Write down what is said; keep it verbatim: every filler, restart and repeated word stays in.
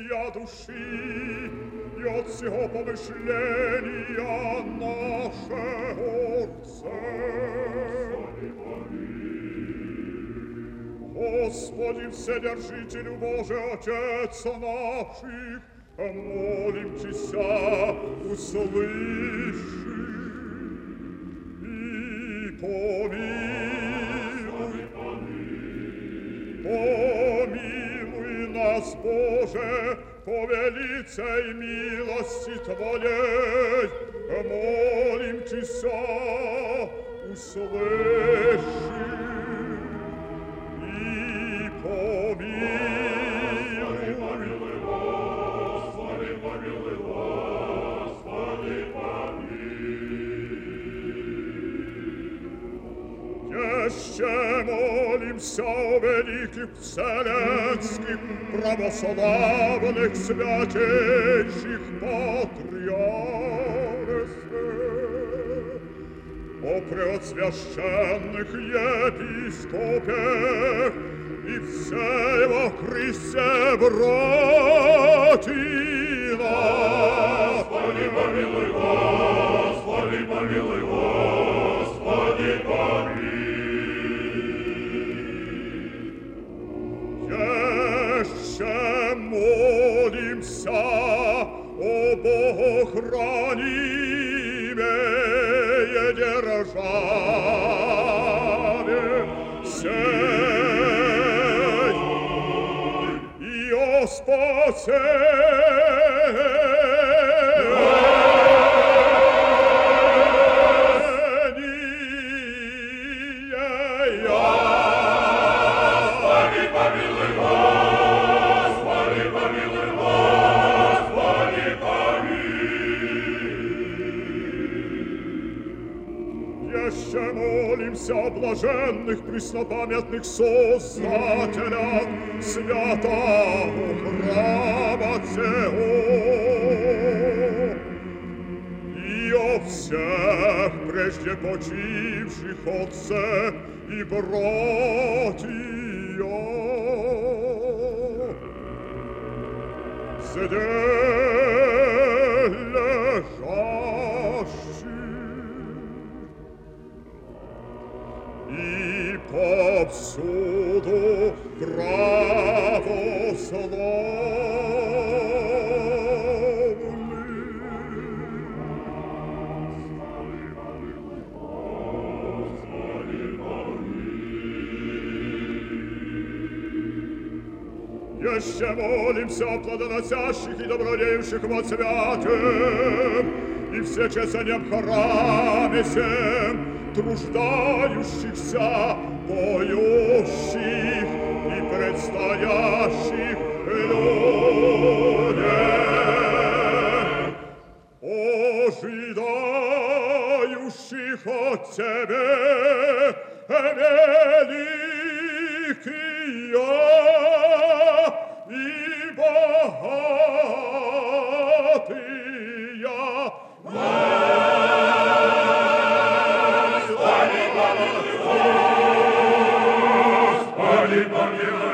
я души и от всего помышления нашего Господи, Вседержителю Божий, Отец наших, молим Тебя, услыши и помилуй. Помилуй нас, Боже, по велицей милости Твоей, молим Тебя, услыши. Помилуй, помилуй, Господи, помилуй, Господи, помилуй. Еще молимся о великих вселенских, православных, святейших патриархах, о преосвященных епископах, и все во Христе братья. Господи, помилуй, Господи, помилуй, Господи, помилуй. Еще молимся о богохранимой державе сей, и о спасении. Господи, помилуй, Господи, помилуй, Господи, помилуй. Еще молимся о блаженных преснопамятных создателях святого храма сего и о всех прежде почивших отцах и братьях, здесь лежащих и повсюду православных. Еще молимся о плодоносящих и добродеющих во святым и все чесанем храме сем, труждающихся, поющих и предстоящих людям, ожидающих от Тебе великие и богатые. Господи, помилуй, Господи, помилуй.